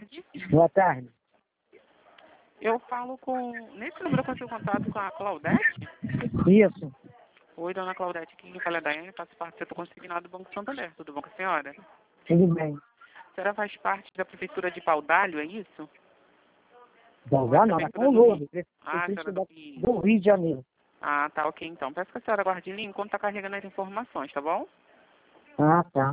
tarde. Boa tarde. Eu falo com... Nesse número eu consigo contato com a Claudete? Isso. Oi, dona Claudete, aqui quem fala é Daiane, faço parte do setor consignado do Banco Santander. Tudo bom com a senhora? Tudo bem. A senhora faz parte da Prefeitura de Paudalho, é isso? Já não, Prefeitura com do o Rio. Ah, a senhora do Rio. do Rio de Janeiro. Ah, tá, ok, então. Peço que a senhora guarde em linha enquanto está carregando as informações, tá bom? Ah, tá.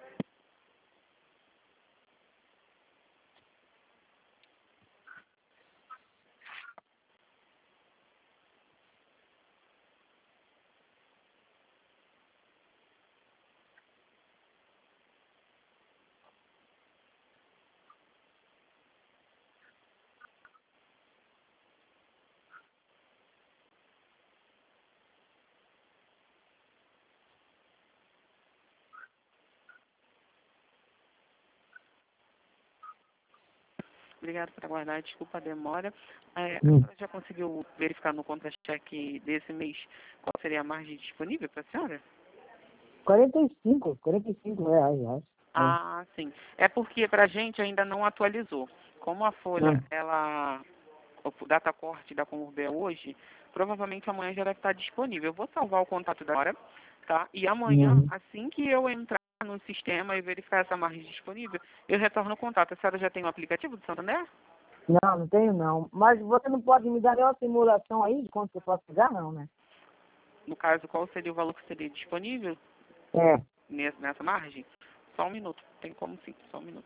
Obrigada por aguardar, desculpa a demora. A senhora já conseguiu verificar no contra-cheque desse mês qual seria a margem disponível para a senhora? 45 reais, acho. Ah, sim. É porque para a gente ainda não atualizou. Como a folha, o data corte da Comurb é hoje, provavelmente amanhã já deve estar disponível. Eu vou salvar o contato da hora, tá? E amanhã, assim que eu entrar no sistema e verificar essa margem disponível, eu retorno o contato. A senhora já tem o aplicativo do Santander? Não tenho não. Mas você não pode me dar nenhuma simulação aí de quanto eu posso pagar, não, né? No caso, qual seria o valor que seria disponível É. nessa margem? Só um minuto. Tem como sim, só um minuto.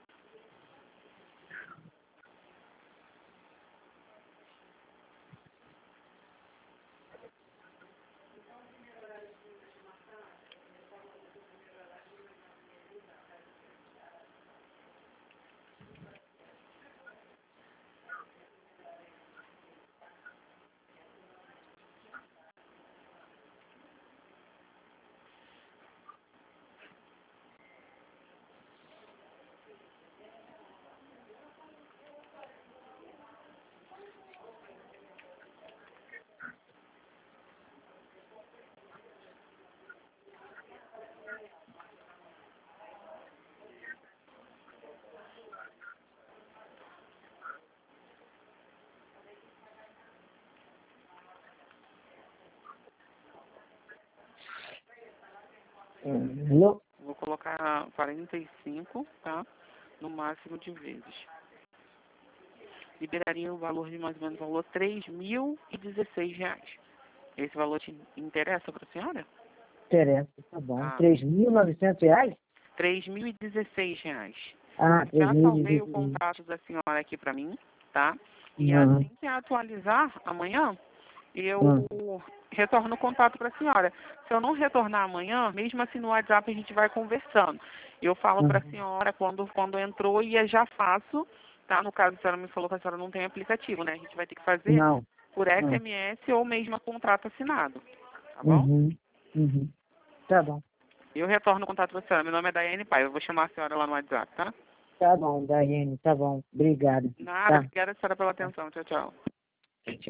Vou colocar 45, tá? No máximo de vezes. Liberaria o valor de mais ou menos o valor R$ 3.016. Esse valor te interessa para a senhora? Interessa, tá bom. Ah, 3.900 reais? R$ 3.016. Ah, Já salvei 3.016. o contato da senhora aqui para mim, tá? E assim que atualizar amanhã, eu retorno o contato para a senhora. Se eu não retornar amanhã, mesmo assim no WhatsApp a gente vai conversando. Eu falo para a senhora quando entrou e eu já faço, tá? No caso, a senhora me falou que a senhora não tem aplicativo, né? A gente vai ter que fazer Não. por SMS ou mesmo a contrato assinado, tá bom? Tá bom. Eu retorno o contato para a senhora. Meu nome é Daiane Pai. Eu vou chamar a senhora lá no WhatsApp, tá? Tá bom, Daiane, tá bom. Obrigado. Nada, Tá. obrigada a senhora pela atenção. Tchau, tchau.